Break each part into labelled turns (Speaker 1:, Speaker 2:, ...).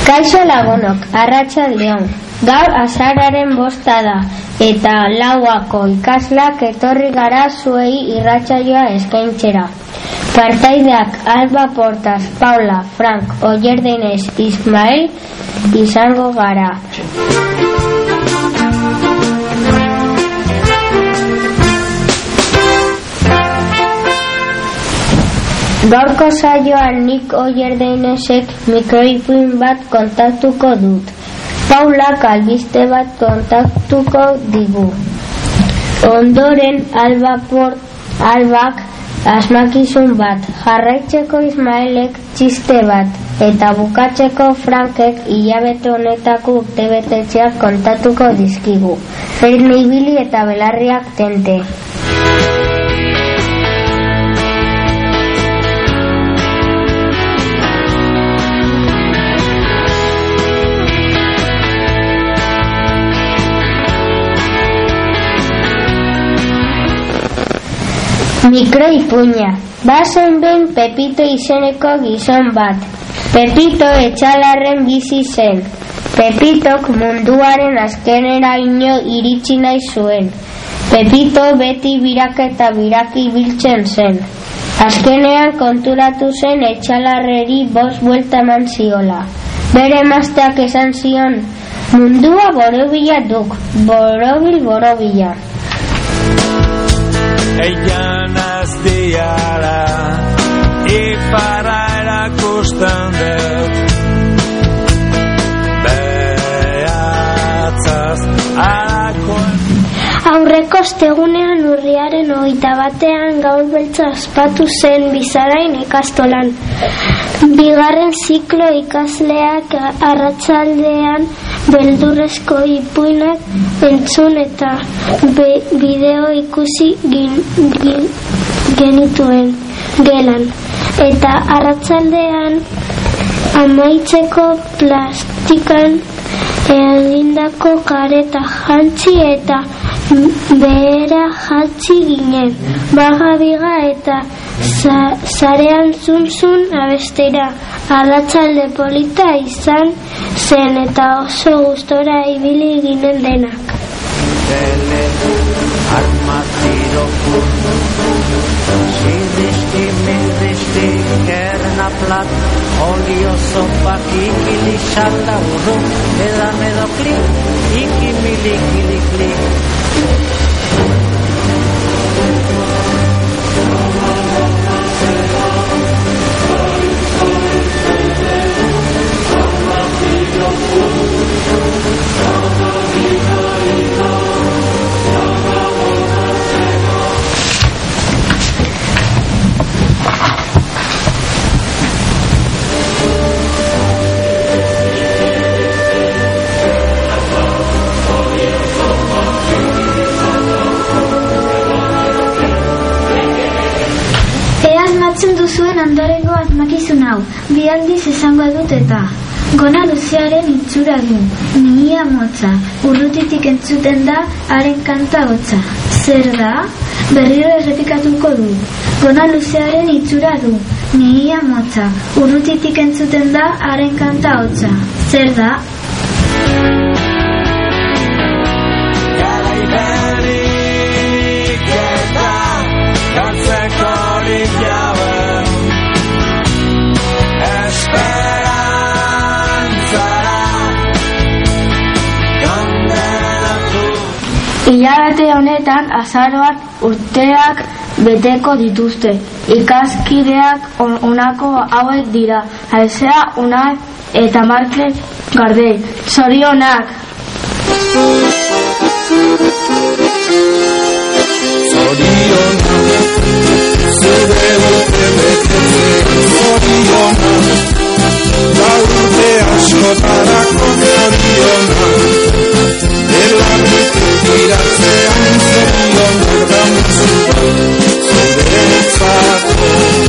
Speaker 1: Kaixo lagunok, arratsaldeon. Gaur azararen 5 da, eta 4ako ikasleak etorri gara zuei irratsaioa eskaintzera. Partaideak Alba Portas, Paula, Frank, Oyer Denez, Ismael izango gara. Gaurko saioan nik Oyer Denezek mikroipuin bat kontatuko dut. Paulak albiste bat kontatuko digu. Ondoren Albak asmakizun bat, jarraitzeko Ismaelek txiste bat, eta bukatzeko Frankek hilabete honetako urtebetetzeak kontatuko dizkigu. Erne ibili eta belarriak tente. Mikroipuina. Bazen behin Pepito izeneko gizon bat. Pepito etxalarren bizi zen. Pepitok munduaren azkeneraino iritsi nahi zuen. Pepito beti biraka eta biraki biltzen zen. Azkenean konturatu zen etxalarreri 5 buelta eman ziola. Bere emazteak esan zion, mundua borobila duk, borobila.
Speaker 2: Ella naztiara ipara erakusten dut behatzaz arakoen.
Speaker 3: Aurreko ostegunean urriaren 21 gaur beltza ospatu zen Bizarain ikastolan. Bigarren ziklo ikasleak arratsaldean beldurrezko ipuinak entzun eta bideo ikusi genituen gelan. Eta arratsaldean amaitzeko plastikan egindako kareta jantzi eta behera jatzi ginen. Baga eta zarean zunzun abestera. Arratsalde polita izan zen eta oso gustora ibili ginen denak.
Speaker 4: Armatiro Sidishti mindishti kerna plat Olio sopak ikili shata uru Edamedo klik Ikimili kili klik
Speaker 3: Duzuen ondorengo asmakizun hau, 2 aldiz esango dut eta. Gona luzearen itxura du, mihia motza, urrutitik entzuten da haren kanta hotza. Zer da? Berriro errepikatuko du. Gona luzearen itxura du, mihia motza, urrutitik entzuten da haren kanta hotza. Zer da?
Speaker 1: Hilabete honetan azaroan urteak beteko dituzte. Ikaskideak honako hauek dira. Aizea, Unai eta Markel Gardei. Zorionak!
Speaker 2: Zorionak, zure urte betetzeko zorionak, gaur urte askotarako zorionak, belarritik iratzean zorionak damutzuak, zuretzako.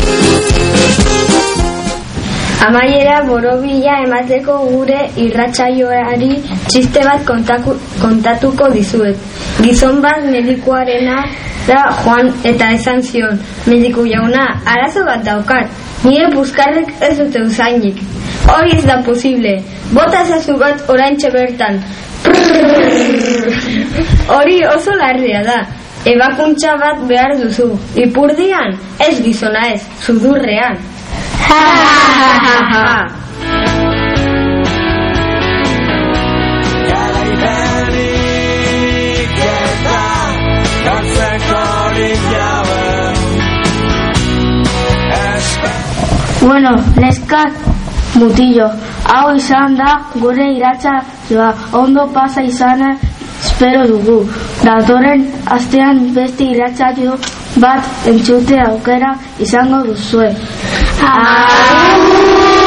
Speaker 1: Amaiera borobila emateko gure irratsaioari txiste bat kontatuko dizuet. Gizon bat medikuarena da joan eta esan zion, mediku jauna, arazo bat daukat, nire buskarrek ez dute usainik. Hori ez da posible. Bota ezazu bat oraintxe bertan. Hori oso larria da. Ebakuntza bat behar duzu. Ipurdian, ez gizona ez, sudurrean.
Speaker 5: Bueno, neskak mutillo, hau izan da gure irratsaioa, ondo pasa izana espero dugu. Datorren astean beste irratsaio bat entzute aukera izango duzue.